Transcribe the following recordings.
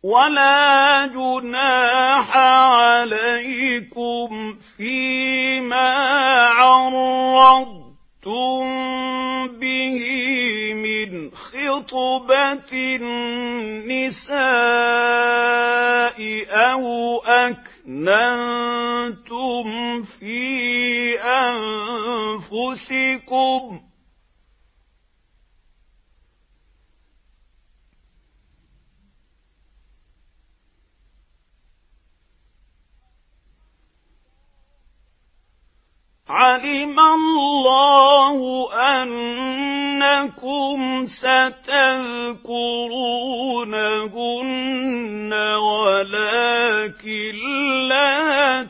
ولا جناح عليكم فيما عرضتم به من خطبة النساء أو أكننتم في أنفسكم علم الله أنكم ستذكرونهن ولكن لا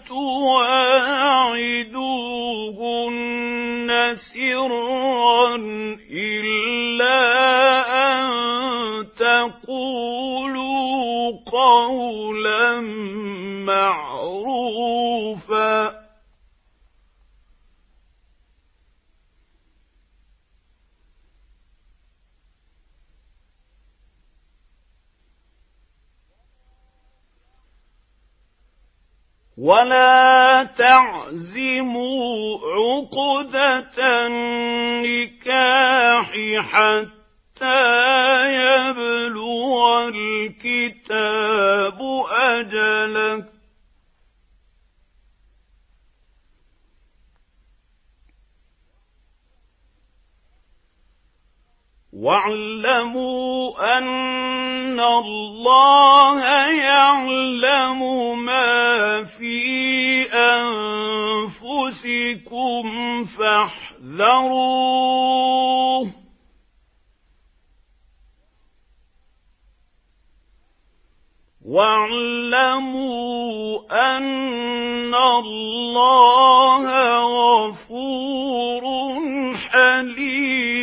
تواعدوهن سرا إلا أن تقولوا قولا معروفا ولا تعزموا عقدة النكاح حتى يبلغ الكتاب أجله واعلموا أن الله يعلم ما في أنفسكم فاحذروه واعلموا أن الله غفور حليم